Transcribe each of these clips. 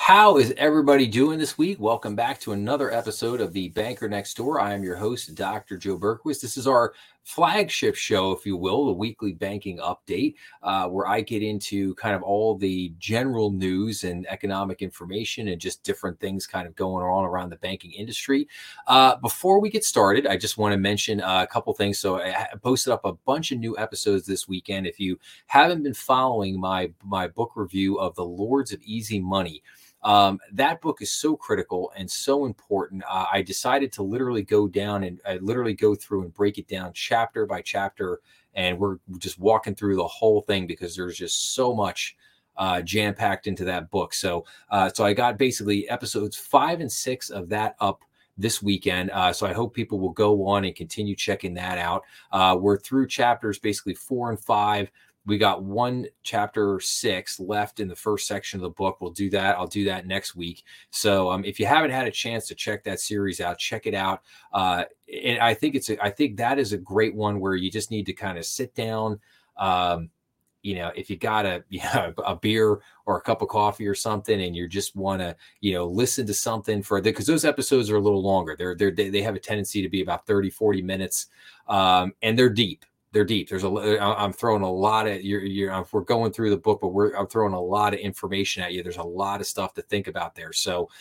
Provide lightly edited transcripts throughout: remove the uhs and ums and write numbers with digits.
How is everybody doing this week? Welcome back to another episode of The Banker Next Door. I am your host, Dr. Joe Berkowitz. This is our flagship show, if you will, the weekly banking update, where I get into kind of all the general news and economic information and just different things kind of going on around the banking industry. Before we get started, I just want to mention a couple things. So I posted up a bunch of new episodes this weekend. If you haven't been following my book review of The Lords of Easy Money, that book is so critical and so important. I decided to literally go down and go through and break it down chapter by chapter. And we're just walking through the whole thing because there's just so much jam packed into that book. So I got basically episodes 5 and 6 of that up this weekend. So I hope people will go on and continue checking that out. We're through chapters basically 4 and 5. We got one chapter 6 left in the first section of the book. We'll do that. I'll do that next week. So if you haven't had a chance to check that series out, check it out. And I think that is a great one where you just need to kind of sit down. If you got a beer or a cup of coffee or something, and you just want to, listen to something because those episodes are a little longer. They have a tendency to be about 30, 40 minutes. And they're deep. They're deep. I'm throwing a lot of we're going through the book, but I'm throwing a lot of information at you. There's a lot of stuff to think about there. So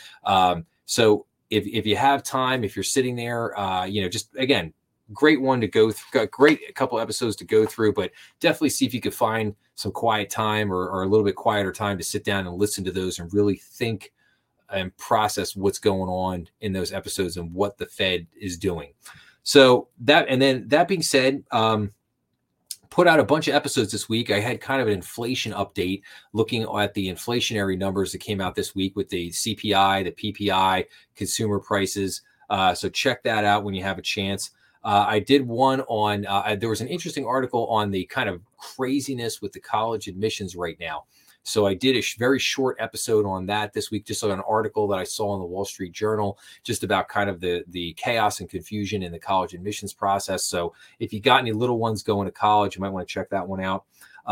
if you have time, if you're sitting there, just again, great one to go through, great couple episodes to go through, but definitely see if you could find some quiet time or a little bit quieter time to sit down and listen to those and really think and process what's going on in those episodes and what the Fed is doing. So that being said, put out a bunch of episodes this week. I had kind of an inflation update looking at the inflationary numbers that came out this week with the CPI, the PPI, consumer prices. So check that out when you have a chance. I did one on, there was an interesting article on the kind of craziness with the college admissions right now. So I did a very short episode on that this week, just on an article that I saw in the Wall Street Journal, just about kind of the chaos and confusion in the college admissions process. So if you got any little ones going to college, you might want to check that one out.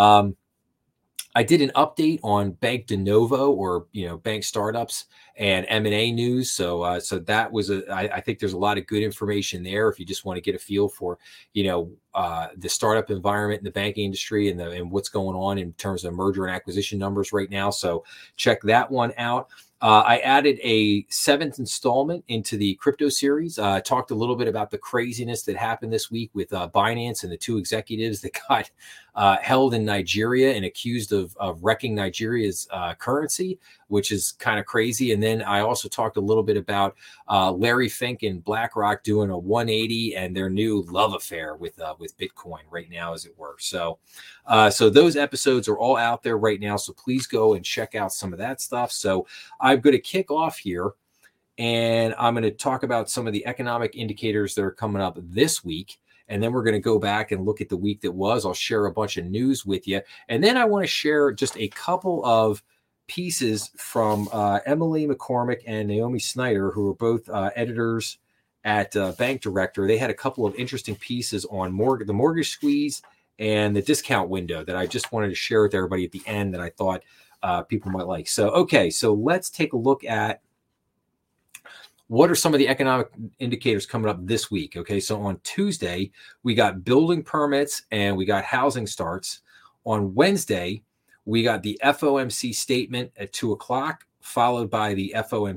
I did an update on Bank de Novo or, bank startups and M&A news. So that was I think there's a lot of good information there if you just want to get a feel for, the startup environment in the banking industry and what's going on in terms of merger and acquisition numbers right now. So check that one out. I added a 7th installment into the crypto series. Talked a little bit about the craziness that happened this week with Binance and the 2 executives that got held in Nigeria and accused of wrecking Nigeria's currency, which is kind of crazy. And then I also talked a little bit about Larry Fink and BlackRock doing a 180 and their new love affair with Bitcoin right now, as it were. So those episodes are all out there right now. So please go and check out some of that stuff. So I'm going to kick off here, and I'm going to talk about some of the economic indicators that are coming up this week. And then we're going to go back and look at the week that was. I'll share a bunch of news with you. And then I want to share just a couple of pieces from Emily McCormick and Naomi Snyder, who are both editors at Bank Director. They had a couple of interesting pieces on the mortgage squeeze and the discount window that I just wanted to share with everybody at the end that I thought people might like. So let's take a look at what are some of the economic indicators coming up this week. Okay, so on Tuesday, we got building permits and we got housing starts. On Wednesday, we got the FOMC statement at 2:00, followed by the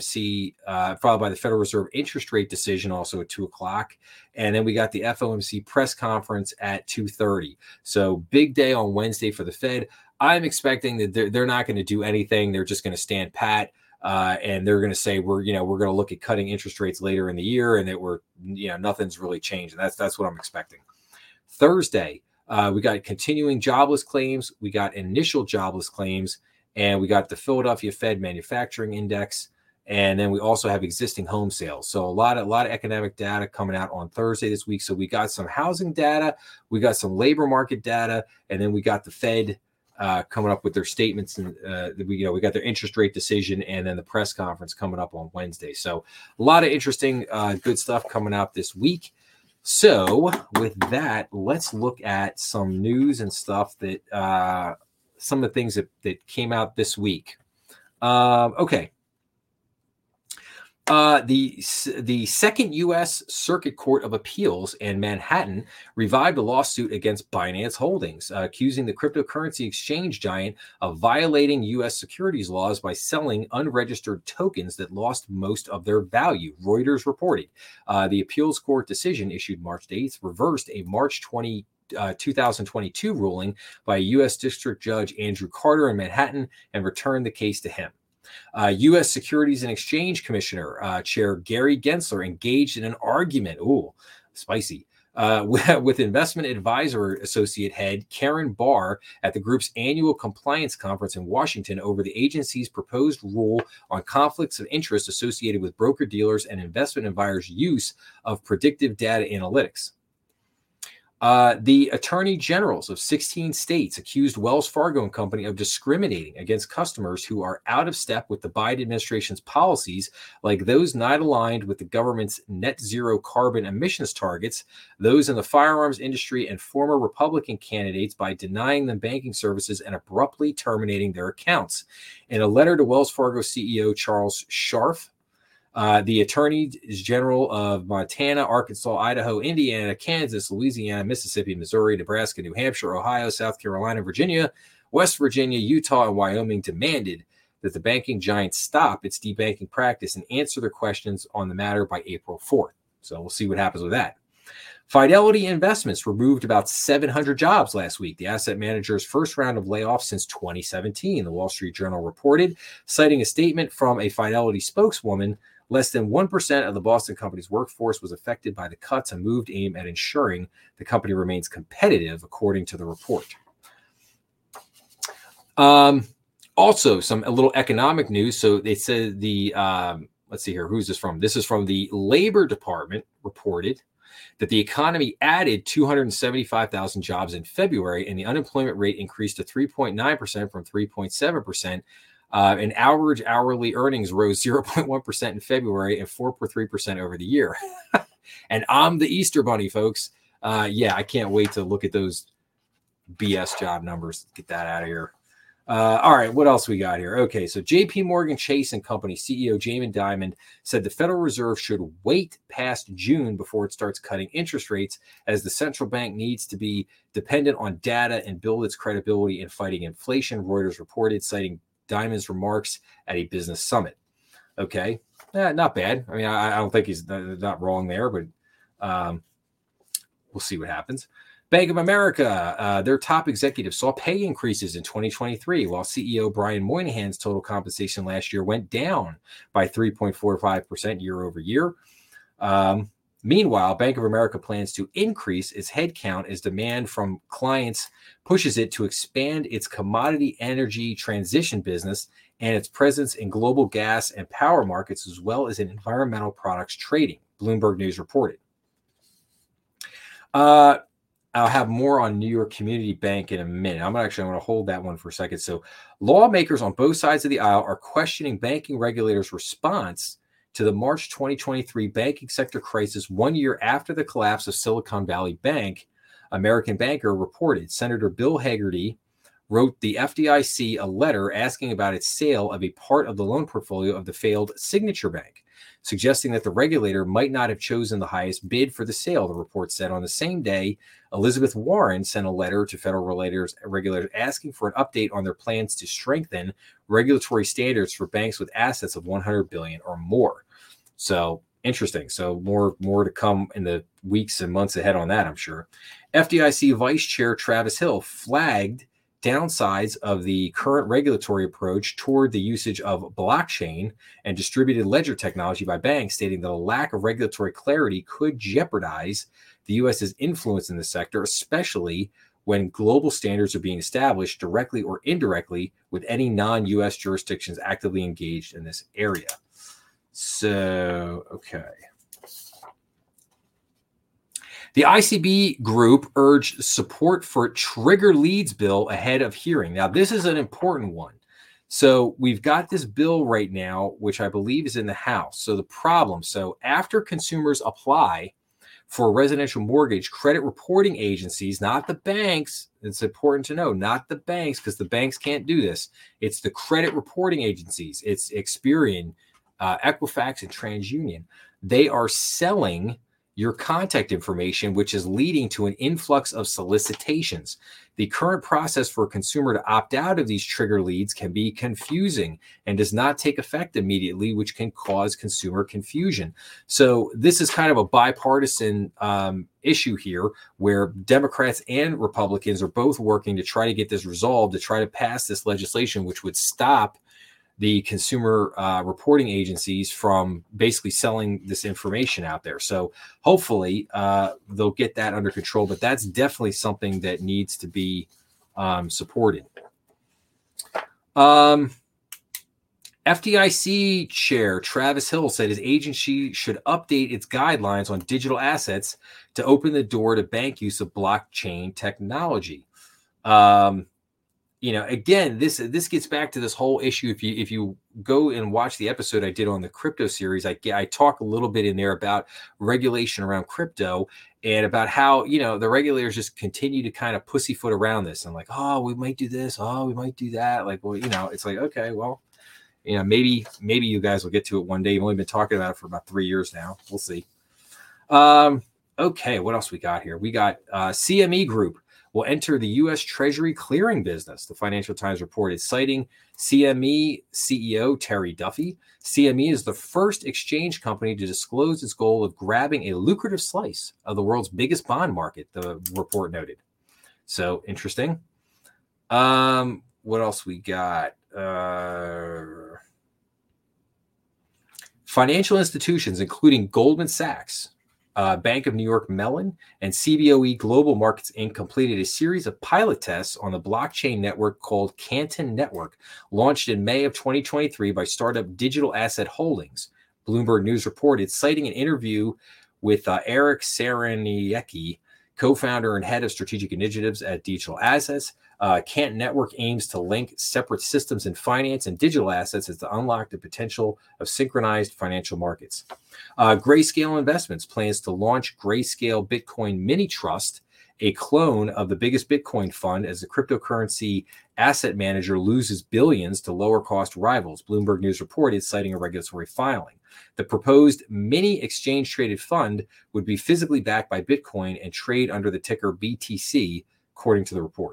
Federal Reserve interest rate decision also at 2:00. And then we got the FOMC press conference at 2:30. So big day on Wednesday for the Fed. I'm expecting that they're not going to do anything. They're just going to stand pat. And they're going to say we're going to look at cutting interest rates later in the year, and that nothing's really changed. And that's what I'm expecting. Thursday, we got continuing jobless claims, we got initial jobless claims, and we got the Philadelphia Fed Manufacturing Index, and then we also have existing home sales. So a lot of economic data coming out on Thursday this week. So we got some housing data, we got some labor market data, and then we got the Fed coming up with their statements, and we got their interest rate decision, and then the press conference coming up on Wednesday. So a lot of interesting, good stuff coming out this week. So with that, let's look at some news and stuff that some of the things that came out this week. Okay, The Second U.S. Circuit Court of Appeals in Manhattan revived a lawsuit against Binance Holdings, accusing the cryptocurrency exchange giant of violating U.S. securities laws by selling unregistered tokens that lost most of their value, Reuters reported. The appeals court decision issued March 8th reversed a March 2022 ruling by U.S. District Judge Andrew Carter in Manhattan and returned the case to him. U.S. Securities and Exchange Commissioner Chair Gary Gensler engaged in an argument, spicy, with Investment Advisor Associate Head Karen Barr at the group's annual compliance conference in Washington over the agency's proposed rule on conflicts of interest associated with broker-dealers and investment advisors' use of predictive data analytics. The attorney generals of 16 states accused Wells Fargo and Company of discriminating against customers who are out of step with the Biden administration's policies, like those not aligned with the government's net zero carbon emissions targets, those in the firearms industry, and former Republican candidates by denying them banking services and abruptly terminating their accounts. In a letter to Wells Fargo CEO Charles Scharf, the attorneys general of Montana, Arkansas, Idaho, Indiana, Kansas, Louisiana, Mississippi, Missouri, Nebraska, New Hampshire, Ohio, South Carolina, Virginia, West Virginia, Utah, and Wyoming demanded that the banking giant stop its debanking practice and answer their questions on the matter by April 4th. So we'll see what happens with that. Fidelity Investments removed about 700 jobs last week, the asset manager's first round of layoffs since 2017, the Wall Street Journal reported, citing a statement from a Fidelity spokeswoman. Less than 1% of the Boston company's workforce was affected by the cuts, a move aimed at ensuring the company remains competitive, according to the report. Also, a little economic news. So they said let's see here, who's this from? This is from the Labor Department, reported that the economy added 275,000 jobs in February, and the unemployment rate increased to 3.9% from 3.7%. And average hourly earnings rose 0.1% in February and 4.3% over the year. And I'm the Easter Bunny, folks. I can't wait to look at those BS job numbers. Get that out of here. All right, what else we got here? Okay, so JP Morgan Chase and Company CEO Jamie Dimon said the Federal Reserve should wait past June before it starts cutting interest rates, as the central bank needs to be dependent on data and build its credibility in fighting inflation, Reuters reported, citing Dimon's remarks at a business summit. Okay, not bad. I mean, I don't think he's not wrong there, but we'll see what happens. Bank of America, their top executives saw pay increases in 2023, while CEO Brian Moynihan's total compensation last year went down by 3.45% year over year. Meanwhile, Bank of America plans to increase its headcount as demand from clients pushes it to expand its commodity energy transition business and its presence in global gas and power markets, as well as in environmental products trading, Bloomberg News reported. I'll have more on New York Community Bank in a minute. I'm going to hold that one for a second. So lawmakers on both sides of the aisle are questioning banking regulators' response to the March 2023 banking sector crisis 1 year after the collapse of Silicon Valley Bank, American Banker reported. Senator Bill Hagerty wrote the FDIC a letter asking about its sale of a part of the loan portfolio of the failed Signature Bank, suggesting that the regulator might not have chosen the highest bid for the sale, the report said. On the same day, Elizabeth Warren sent a letter to federal regulators asking for an update on their plans to strengthen regulatory standards for banks with assets of $100 billion or more. So interesting. So more to come in the weeks and months ahead on that, I'm sure. FDIC Vice Chair Travis Hill flagged downsides of the current regulatory approach toward the usage of blockchain and distributed ledger technology by banks, stating that a lack of regulatory clarity could jeopardize the U.S.'s influence in the sector, especially when global standards are being established directly or indirectly with any non-U.S. jurisdictions actively engaged in this area. So, okay. The ICB group urged support for trigger leads bill ahead of hearing. Now, this is an important one. So we've got this bill right now, which I believe is in the House. So after consumers apply for a residential mortgage, credit reporting agencies, not the banks, it's important to know, not the banks, because the banks can't do this. It's the credit reporting agencies. It's Experian, Equifax, and TransUnion. They are selling your contact information, which is leading to an influx of solicitations. The current process for a consumer to opt out of these trigger leads can be confusing and does not take effect immediately, which can cause consumer confusion. So this is kind of a bipartisan issue here where Democrats and Republicans are both working to try to get this resolved, to try to pass this legislation, which would stop the consumer reporting agencies from basically selling this information out there. So hopefully they'll get that under control, but that's definitely something that needs to be supported. FDIC Chair Travis Hill said his agency should update its guidelines on digital assets to open the door to bank use of blockchain technology. Again, this gets back to this whole issue. If you go and watch the episode I did on the crypto series, I talk a little bit in there about regulation around crypto and about how, the regulators just continue to kind of pussyfoot around this and like, oh, we might do this. Oh, we might do that. Like, well, it's like, okay, well, maybe you guys will get to it one day. You've only been talking about it for about 3 years now. We'll see. Okay. What else we got here? We got CME Group will enter the U.S. Treasury clearing business, the Financial Times reported, citing CME CEO Terry Duffy. CME is the first exchange company to disclose its goal of grabbing a lucrative slice of the world's biggest bond market, the report noted. So interesting. What else we got? Financial institutions, including Goldman Sachs, Bank of New York Mellon, and CBOE Global Markets Inc. completed a series of pilot tests on the blockchain network called Canton Network, launched in May of 2023 by startup Digital Asset Holdings. Bloomberg News reported, citing an interview with Eric Saraniecki, co-founder and head of strategic initiatives at Digital Assets. Canton Network aims to link separate systems in finance and digital assets as to unlock the potential of synchronized financial markets. Grayscale Investments plans to launch Grayscale Bitcoin Mini Trust, a clone of the biggest Bitcoin fund, as the cryptocurrency asset manager loses billions to lower cost rivals, Bloomberg News reported, citing a regulatory filing. The proposed mini exchange traded fund would be physically backed by Bitcoin and trade under the ticker BTC, according to the report.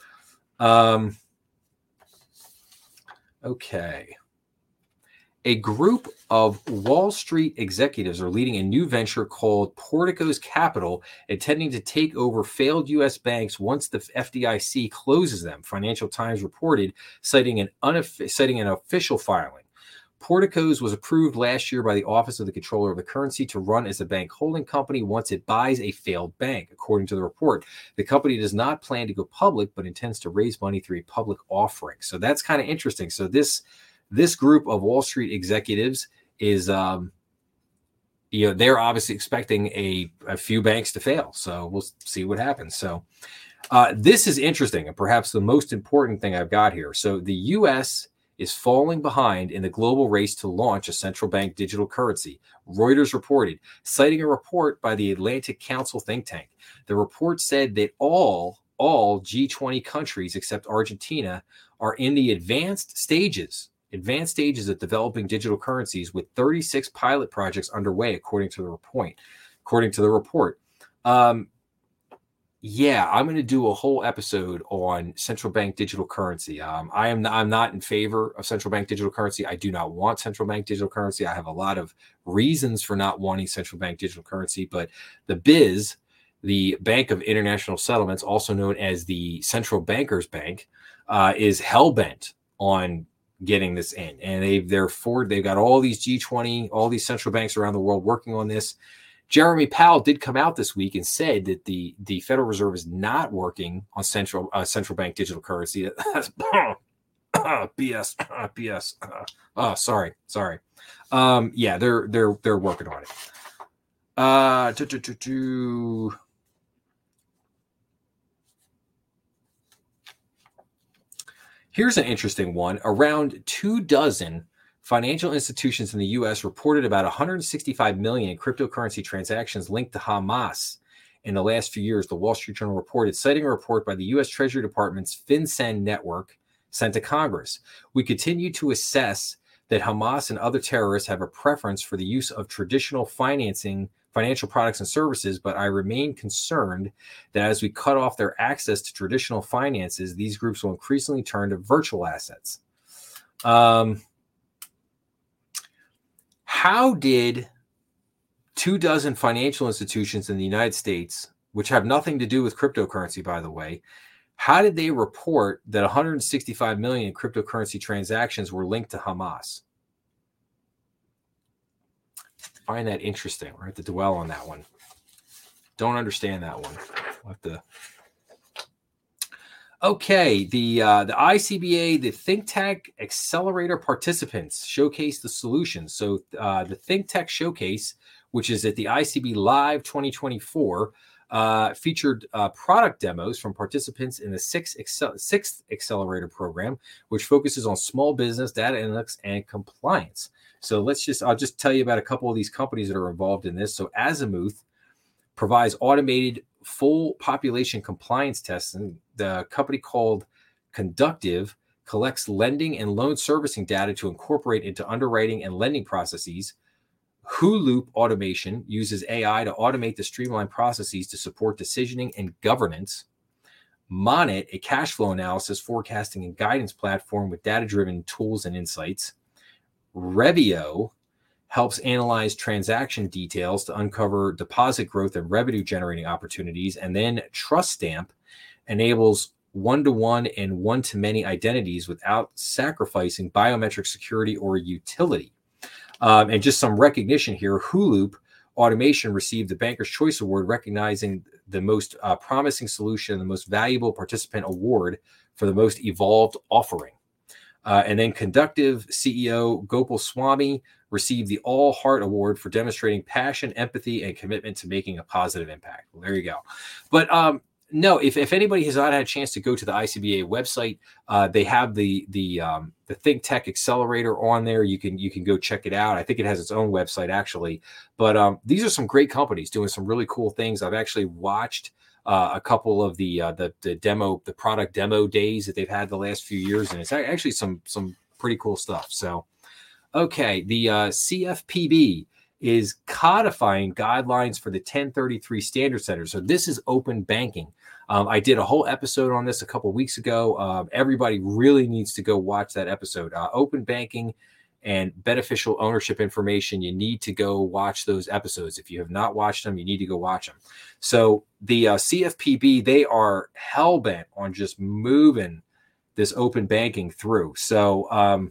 Okay. A group of Wall Street executives are leading a new venture called Porticos Capital, intending to take over failed U.S. banks once the FDIC closes them, Financial Times reported, citing an official filing. Porticos was approved last year by the Office of the Comptroller of the Currency to run as a bank holding company once it buys a failed bank, according to the report. The company does not plan to go public, but intends to raise money through a public offering. So that's kind of interesting. So this group of Wall Street executives is, they're obviously expecting a few banks to fail. So we'll see what happens. So this is interesting, and perhaps the most important thing I've got here. So the U.S. is falling behind in the global race to launch a central bank digital currency, Reuters reported, citing a report by the Atlantic Council think tank. The report said that all G20 countries except Argentina are in the advanced stages of developing digital currencies, with 36 pilot projects underway, according to the report. Yeah, I'm going to do a whole episode on central bank digital currency. I'm not in favor of central bank digital currency. I do not want central bank digital currency. I have a lot of reasons for not wanting central bank digital currency, but the BIZ, the Bank of International Settlements, also known as the Central Bankers Bank, is hell-bent on getting this in. And they've got all these G20, all these central banks around the world working on this. Jeremy Powell did come out this week and said that the Federal Reserve is not working on central bank digital currency. That's BS. BS. Sorry. Yeah, they're working on it. Here's an interesting one. Around 24 financial institutions in the U.S. reported about 165 million in cryptocurrency transactions linked to Hamas in the last few years, the Wall Street Journal reported, citing a report by the U.S. Treasury Department's FinCEN network sent to Congress. We continue to assess that Hamas and other terrorists have a preference for the use of traditional financial products and services, but I remain concerned that as we cut off their access to traditional finances, these groups will increasingly turn to virtual assets. How did 24 financial institutions in the United States, which have nothing to do with cryptocurrency, by the way, how did they report that 165 million cryptocurrency transactions were linked to Hamas? I find that interesting. We're going to have to dwell on that one. Don't understand that one. We'll have to... Okay, the ICBA, the ThinkTech Accelerator participants showcase the solutions. So the ThinkTech Showcase, which is at the ICB Live 2024, featured product demos from participants in the sixth accelerator program, which focuses on small business, data analytics, and compliance. So I'll just tell you about a couple of these companies that are involved in this. So Azimuth provides automated full population compliance testing. The company called Conductive collects lending and loan servicing data to incorporate into underwriting and lending processes. Hulup Automation uses AI to automate the streamlined processes to support decisioning and governance. Monet, a cash flow analysis, forecasting, and guidance platform with data-driven tools and insights. Revio helps analyze transaction details to uncover deposit growth and revenue-generating opportunities. And then TrustStamp enables one-to-one and one-to-many identities without sacrificing biometric security or utility. And just some recognition here, Hulup Automation received the Banker's Choice Award, recognizing the most promising solution, the most valuable participant award for the most evolved offering. And then Conductive CEO Gopal Swami received the All Heart Award for demonstrating passion, empathy, and commitment to making a positive impact. Well, there you go. But no, if anybody has not had a chance to go to the ICBA website, they have the ThinkTech Accelerator on there. You can go check it out. I think it has its own website actually. But these are some great companies doing some really cool things. I've actually watched a couple of the product demo days that they've had the last few years, and it's actually some pretty cool stuff. So, okay, the CFPB is codifying guidelines for the 1033 standard setters. So this is open banking. I did a whole episode on this a couple of weeks ago. Everybody really needs to go watch that episode. Open banking and beneficial ownership information. You need to go watch those episodes. If you have not watched them, you need to go watch them. So the CFPB, they are hell-bent on just moving this open banking through. So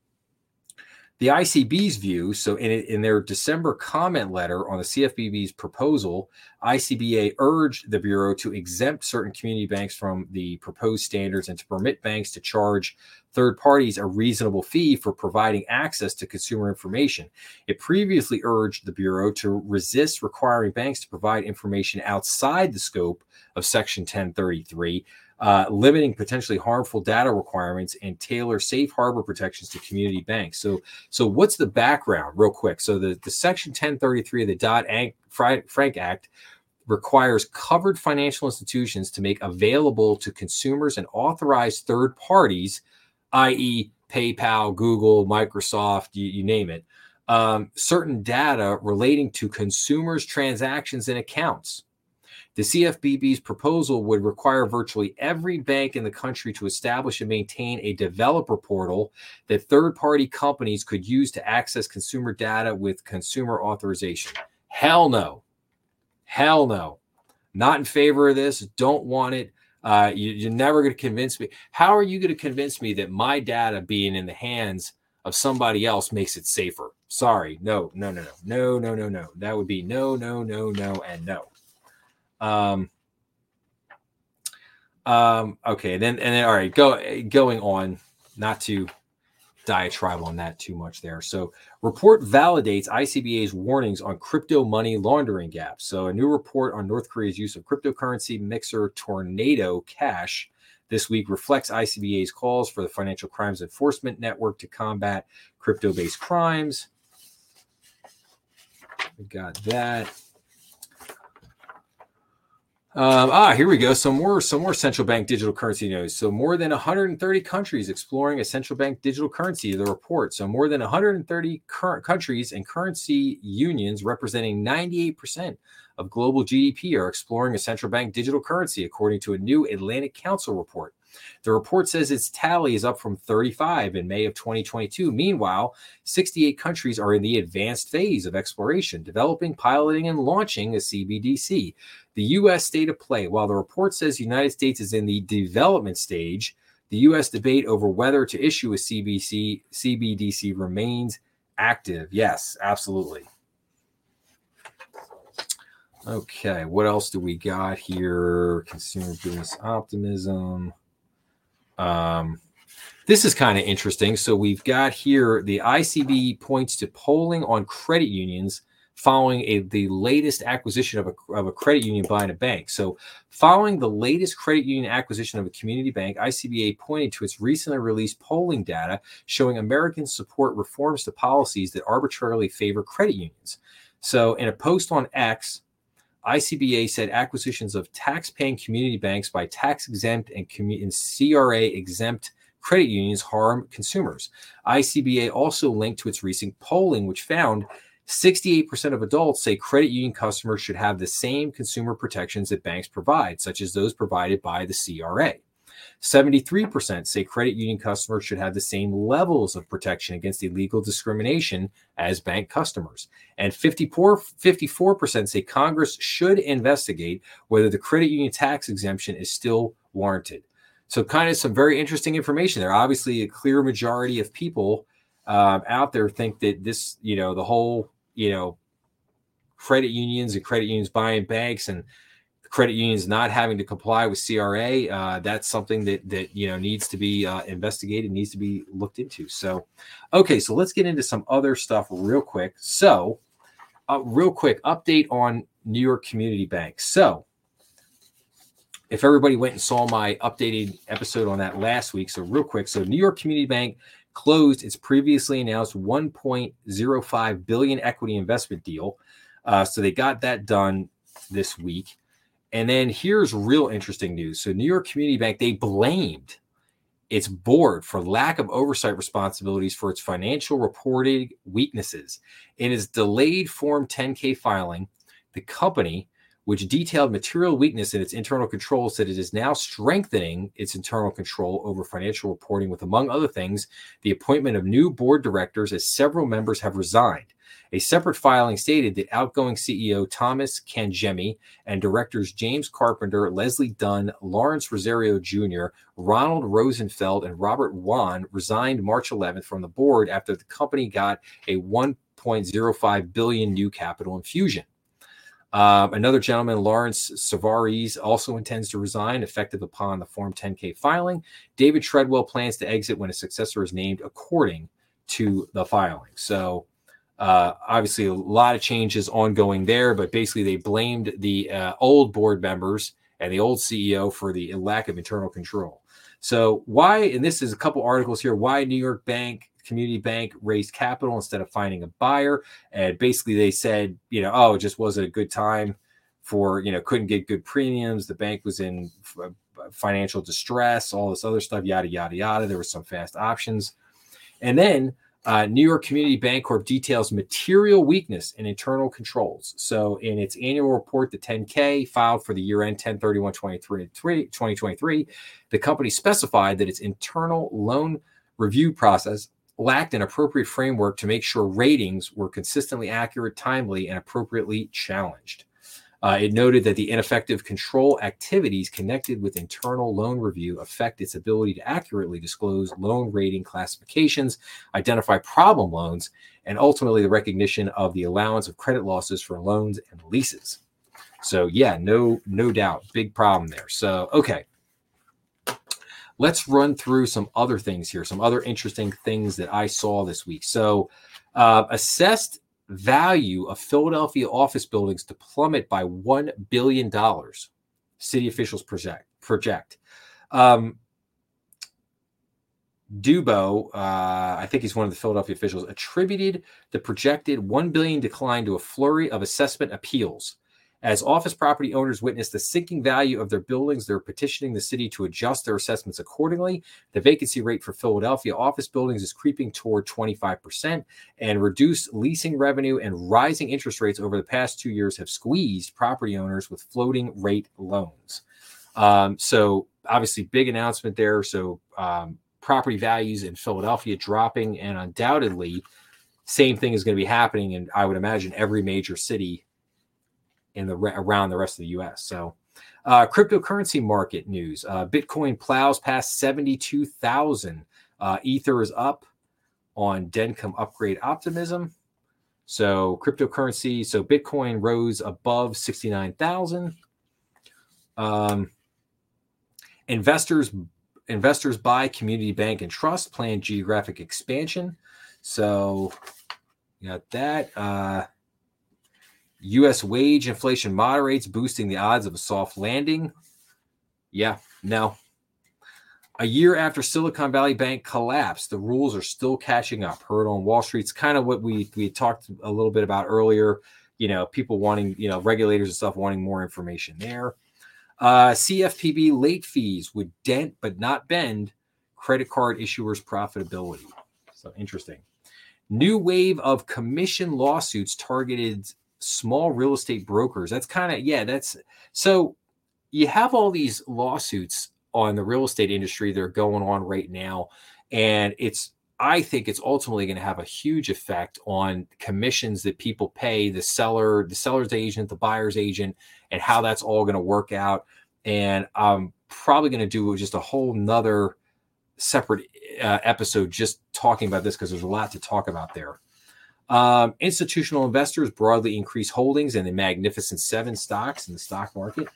the ICB's view, so in their December comment letter on the CFPB's proposal, ICBA urged the Bureau to exempt certain community banks from the proposed standards and to permit banks to charge third parties a reasonable fee for providing access to consumer information. It previously urged the Bureau to resist requiring banks to provide information outside the scope of Section 1033, limiting potentially harmful data requirements and tailor safe harbor protections to community banks. So what's the background real quick? So the Section 1033 of the Dodd-Frank Act requires covered financial institutions to make available to consumers and authorized third parties, i.e. PayPal, Google, Microsoft, you name it, certain data relating to consumers' transactions and accounts. The CFPB's proposal would require virtually every bank in the country to establish and maintain a developer portal that third-party companies could use to access consumer data with consumer authorization. Hell no. Hell no. Not in favor of this. Don't want it. You're never going to convince me. How are you going to convince me that my data being in the hands of somebody else makes it safer? Sorry. No. That would be no, and no. Okay, then all right, going on, not to diatribe on that too much there. So report validates ICBA's warnings on crypto money laundering gaps. So a new report on North Korea's use of cryptocurrency mixer Tornado Cash this week reflects ICBA's calls for the Financial Crimes Enforcement Network to combat crypto-based crimes. We got that. Here we go. Some more central bank digital currency news. So more than 130 countries exploring a central bank digital currency, the report. So more than 130 current countries and currency unions representing 98% of global GDP are exploring a central bank digital currency, according to a new Atlantic Council report. The report says its tally is up from 35 in May of 2022. Meanwhile, 68 countries are in the advanced phase of exploration, developing, piloting, and launching a CBDC. The U.S. state of play. While the report says the United States is in the development stage, the U.S. debate over whether to issue a CBDC remains active. Yes, absolutely. Okay, what else do we got here? Consumer business optimism. This is kind of interesting. So we've got here the ICB points to polling on credit unions following the latest acquisition of a credit union by a bank. So following the latest credit union acquisition of a community bank, ICBA pointed to its recently released polling data showing Americans support reforms to policies that arbitrarily favor credit unions. So in a post on X, ICBA said acquisitions of tax-paying community banks by tax-exempt and CRA-exempt credit unions harm consumers. ICBA also linked to its recent polling, which found 68% of adults say credit union customers should have the same consumer protections that banks provide, such as those provided by the CRA. 73% say credit union customers should have the same levels of protection against illegal discrimination as bank customers. And 54% say Congress should investigate whether the credit union tax exemption is still warranted. So kind of some very interesting information there. Obviously, a clear majority of people out there think that this, the whole, credit unions buying banks and credit unions not having to comply with CRA, that's something that needs to be investigated, needs to be looked into. So, okay, so let's get into some other stuff real quick. So, real quick update on New York Community Bank. So, if everybody went and saw my updated episode on that last week, so real quick, so New York Community Bank closed its previously announced $1.05 billion equity investment deal. So they got that done this week. And then here's real interesting news. So New York Community Bank, they blamed its board for lack of oversight responsibilities for its financial reporting weaknesses. In its delayed Form 10-K filing, the company, which detailed material weakness in its internal control, said it is now strengthening its internal control over financial reporting with, among other things, the appointment of new board directors as several members have resigned. A separate filing stated that outgoing CEO Thomas Cangemi and directors James Carpenter, Leslie Dunn, Lawrence Rosario Jr., Ronald Rosenfeld, and Robert Wan resigned March 11th from the board after the company got a $1.05 billion new capital infusion. Another gentleman, Lawrence Savares, also intends to resign effective upon the Form 10-K filing. David Treadwell plans to exit when a successor is named according to the filing. So obviously a lot of changes ongoing there, but basically they blamed the old board members and the old CEO for the lack of internal control. So why, and this is a couple articles here, why New York Community Bank raised capital instead of finding a buyer. And basically they said, it just wasn't a good time for, couldn't get good premiums. The bank was in financial distress, all this other stuff, yada, yada, yada. There were some fast options. And then New York Community Bancorp details material weakness in internal controls. So in its annual report, the 10-K filed for the year-end 10/31/2023, the company specified that its internal loan review process lacked an appropriate framework to make sure ratings were consistently accurate, timely, and appropriately challenged. It noted that the ineffective control activities connected with internal loan review affect its ability to accurately disclose loan rating classifications, identify problem loans, and ultimately the recognition of the allowance of credit losses for loans and leases. So yeah, no doubt, big problem there. So, okay. Let's run through some other things here, some other interesting things that I saw this week. So assessed value of Philadelphia office buildings to plummet by $1 billion, city officials project. Dubo, I think he's one of the Philadelphia officials, attributed the projected $1 billion decline to a flurry of assessment appeals As office property owners witness the sinking value of their buildings, they're petitioning the city to adjust their assessments accordingly. The vacancy rate for Philadelphia office buildings is creeping toward 25%, and reduced leasing revenue and rising interest rates over the past 2 years have squeezed property owners with floating rate loans. So obviously big announcement there. So property values in Philadelphia dropping, and undoubtedly same thing is going to be happening in, I would imagine, every major city in around the rest of the U.S. So cryptocurrency market news. Bitcoin plows past 72,000. Ether is up on Dencom upgrade optimism. So cryptocurrency, so Bitcoin rose above 69,000. Investors buy community bank and trust, plan geographic expansion. So you got that. U.S. wage inflation moderates, boosting the odds of a soft landing. Yeah, no. A year after Silicon Valley Bank collapsed, the rules are still catching up. Heard on Wall Street. It's kind of what we talked a little bit about earlier. You know, people wanting, regulators and stuff wanting more information there. CFPB late fees would dent but not bend credit card issuers' profitability. So interesting. New wave of commission lawsuits targeted small real estate brokers. That's kind of, that's so you have all these lawsuits on the real estate industry that are going on right now. And I think it's ultimately going to have a huge effect on commissions that people pay the seller's agent, the buyer's agent, and how that's all going to work out. And I'm probably going to do just a whole nother separate episode just talking about this, because there's a lot to talk about there. Institutional investors broadly increase holdings in the Magnificent Seven stocks in the stock market.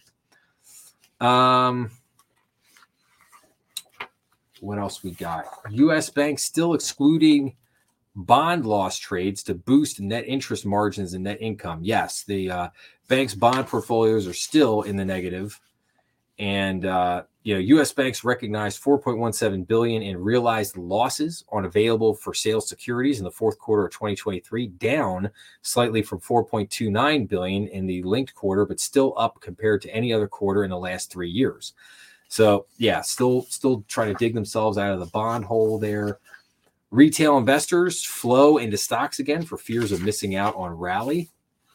What else we got? U.S. banks still excluding bond loss trades to boost net interest margins and net income. Yes, the bank's bond portfolios are still in the negative. And, U.S. banks recognized $4.17 billion in realized losses on available for sale securities in the fourth quarter of 2023, down slightly from $4.29 billion in the linked quarter, but still up compared to any other quarter in the last 3 years. So, yeah, still trying to dig themselves out of the bond hole there. Retail investors flow into stocks again for fears of missing out on rally.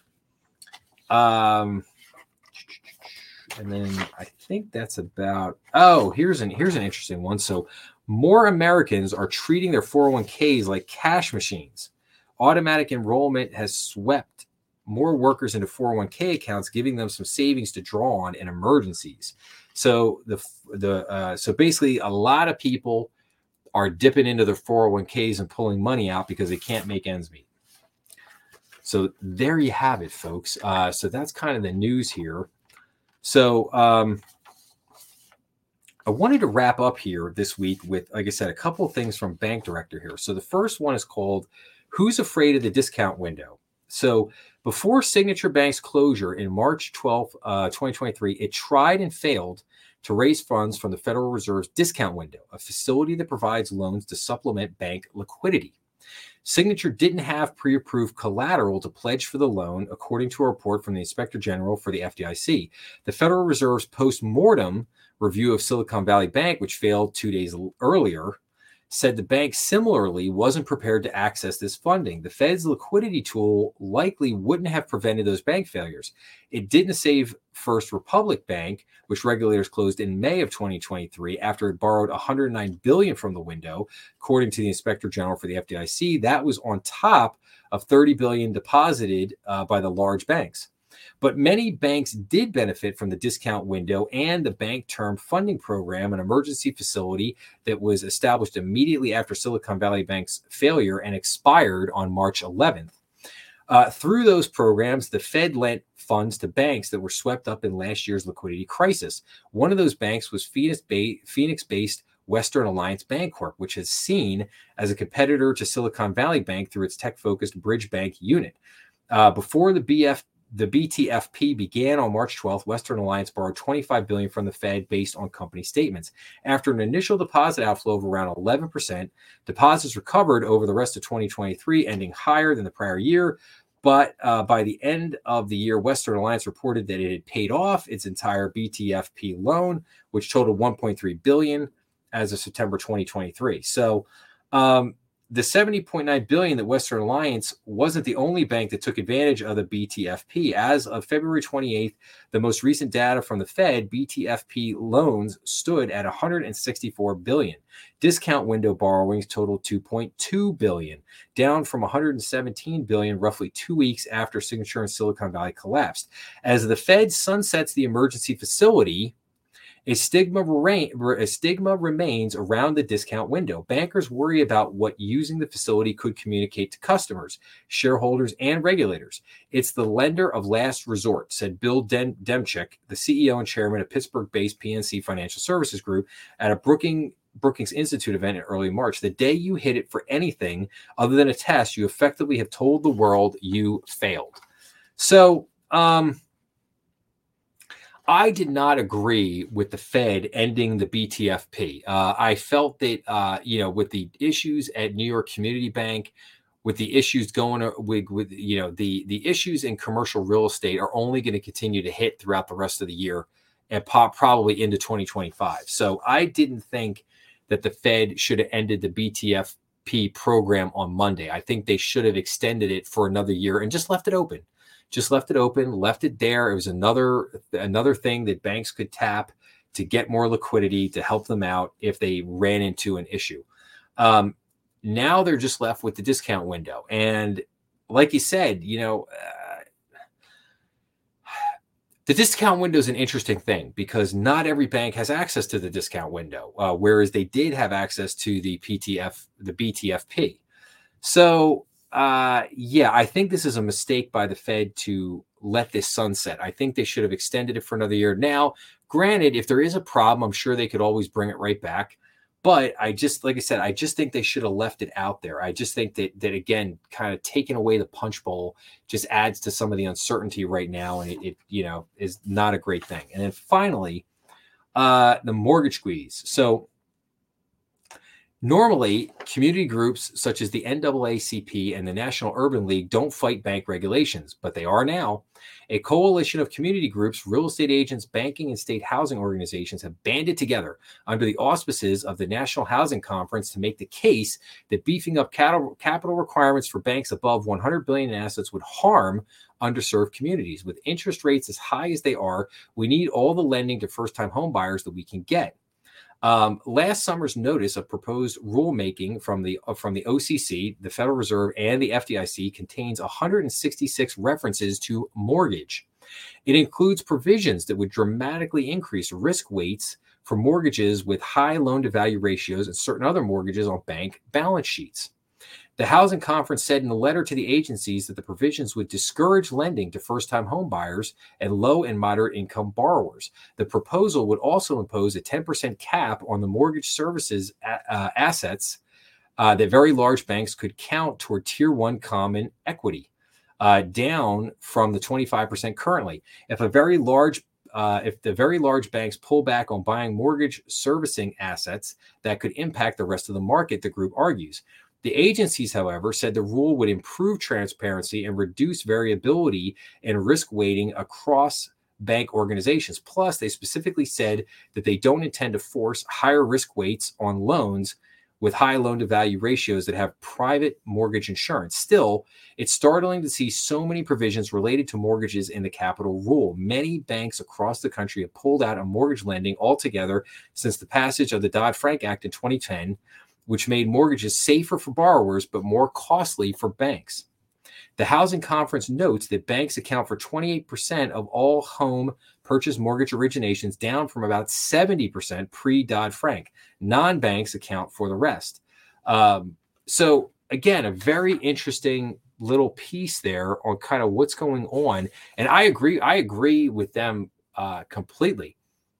And then I think that's about, here's an interesting one. So more Americans are treating their 401ks like cash machines. Automatic enrollment has swept more workers into 401k accounts, giving them some savings to draw on in emergencies. So so basically a lot of people are dipping into their 401ks and pulling money out because they can't make ends meet. So there you have it, folks. So that's kind of the news here. So I wanted to wrap up here this week with, like I said, a couple of things from Bank Director here. So the first one is called Who's Afraid of the Discount Window? So before Signature Bank's closure in March 12, 2023, it tried and failed to raise funds from the Federal Reserve's discount window, a facility that provides loans to supplement bank liquidity. Signature didn't have pre-approved collateral to pledge for the loan, according to a report from the Inspector General for the FDIC. The Federal Reserve's post-mortem review of Silicon Valley Bank, which failed 2 days earlier, said the bank similarly wasn't prepared to access this funding. The Fed's liquidity tool likely wouldn't have prevented those bank failures. It didn't save First Republic Bank, which regulators closed in May of 2023 after it borrowed $109 billion from the window, according to the Inspector General for the FDIC. That was on top of $30 billion deposited by the large banks. But many banks did benefit from the discount window and the Bank Term Funding Program, an emergency facility that was established immediately after Silicon Valley Bank's failure and expired on March 11th. Through those programs, the Fed lent funds to banks that were swept up in last year's liquidity crisis. One of those banks was Phoenix-based Western Alliance Bancorp, which is seen as a competitor to Silicon Valley Bank through its tech-focused Bridge Bank unit. Before the BTFP began on March 12th, Western Alliance borrowed $25 billion from the Fed based on company statements. After an initial deposit outflow of around 11%, deposits recovered over the rest of 2023, ending higher than the prior year. But by the end of the year, Western Alliance reported that it had paid off its entire BTFP loan, which totaled $1.3 billion as of September 2023. So the $70.9 billion that Western Alliance wasn't the only bank that took advantage of the BTFP. As of February 28th, the most recent data from the Fed, BTFP loans stood at $164 billion. Discount window borrowings totaled $2.2 billion, down from $117 billion roughly 2 weeks after Signature and Silicon Valley collapsed. As the Fed sunsets the emergency facility, a stigma remains around the discount window. Bankers worry about what using the facility could communicate to customers, shareholders, and regulators. It's the lender of last resort, said Bill Demchik, the CEO and chairman of Pittsburgh-based PNC Financial Services Group, at a Brookings Institute event in early March. The day you hit it for anything other than a test, you effectively have told the world you failed. So, I did not agree with the Fed ending the BTFP. I felt that, with the issues at New York Community Bank, with the issues going with the issues in commercial real estate are only going to continue to hit throughout the rest of the year and probably into 2025. So I didn't think that the Fed should have ended the BTFP program on Monday. I think they should have extended it for another year and just left it open. Left it there. It was another thing that banks could tap to get more liquidity to help them out if they ran into an issue. Now they're just left with the discount window. And like you said, the discount window is an interesting thing because not every bank has access to the discount window, whereas they did have access to the BTFP. So, I think this is a mistake by the Fed to let this sunset. I think they should have extended it for another year. Now, granted, if there is a problem, I'm sure they could always bring it right back. But like I said, I just think they should have left it out there. I just think that again, kind of taking away the punch bowl just adds to some of the uncertainty right now. And it is not a great thing. And then finally, the mortgage squeeze. So, normally, community groups such as the NAACP and the National Urban League don't fight bank regulations, but they are now. A coalition of community groups, real estate agents, banking, and state housing organizations have banded together under the auspices of the National Housing Conference to make the case that beefing up capital requirements for banks above $100 billion in assets would harm underserved communities. With interest rates as high as they are, we need all the lending to first-time home buyers that we can get. Last summer's notice of proposed rulemaking from the OCC, the Federal Reserve, and the FDIC contains 166 references to mortgage. It includes provisions that would dramatically increase risk weights for mortgages with high loan-to-value ratios and certain other mortgages on bank balance sheets. The Housing Conference said in a letter to the agencies that the provisions would discourage lending to first-time home buyers and low and moderate income borrowers. The proposal would also impose a 10% cap on the mortgage services assets that very large banks could count toward Tier 1 common equity, down from the 25% currently. If the very large banks pull back on buying mortgage servicing assets, that could impact the rest of the market, the group argues. The agencies, however, said the rule would improve transparency and reduce variability and risk weighting across bank organizations. Plus, they specifically said that they don't intend to force higher risk weights on loans with high loan-to-value ratios that have private mortgage insurance. Still, it's startling to see so many provisions related to mortgages in the capital rule. Many banks across the country have pulled out of mortgage lending altogether since the passage of the Dodd-Frank Act in 2010, which made mortgages safer for borrowers but more costly for banks. The Housing Conference notes that banks account for 28% of all home purchase mortgage originations, down from about 70% pre-Dodd-Frank. Non-banks account for the rest. So again, a very interesting little piece there on kind of what's going on. And I agree with them completely.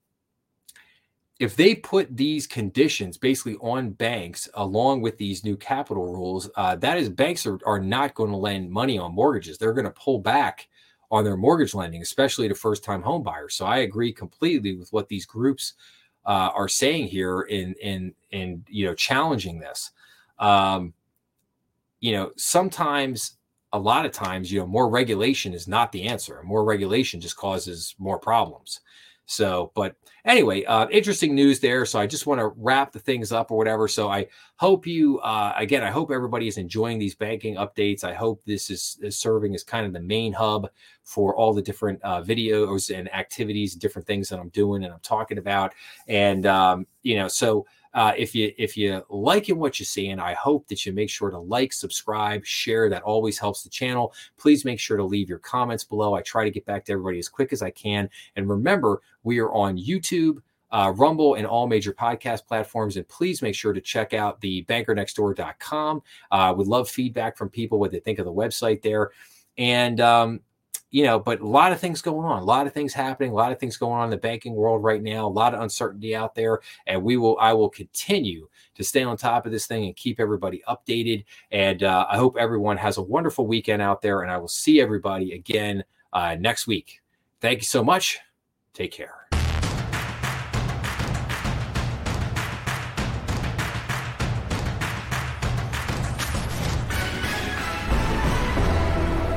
If they put these conditions basically on banks along with these new capital rules, that is, banks are not going to lend money on mortgages. They're going to pull back on their mortgage lending, especially to first-time home buyers. So I agree completely with what these groups are saying here in challenging this. Sometimes a lot of times, more regulation is not the answer. More regulation just causes more problems. So, but anyway, interesting news there. So I just want to wrap the things up or whatever. So I hope I hope everybody is enjoying these banking updates. I hope this is serving as kind of the main hub for all the different videos and activities, different things that I'm doing and I'm talking about. And, if you liking what you're seeing, I hope that you make sure to like, subscribe, share. That always helps the channel. Please make sure to leave your comments below. I try to get back to everybody as quick as I can. And remember, we are on YouTube, Rumble, and all major podcast platforms. And please make sure to check out the bankernextdoor.com. Would love feedback from people, what they think of the website there. And, but a lot of things going on, a lot of things happening, a lot of things going on in the banking world right now, a lot of uncertainty out there. And I will continue to stay on top of this thing and keep everybody updated. And I hope everyone has a wonderful weekend out there. And I will see everybody again next week. Thank you so much. Take care.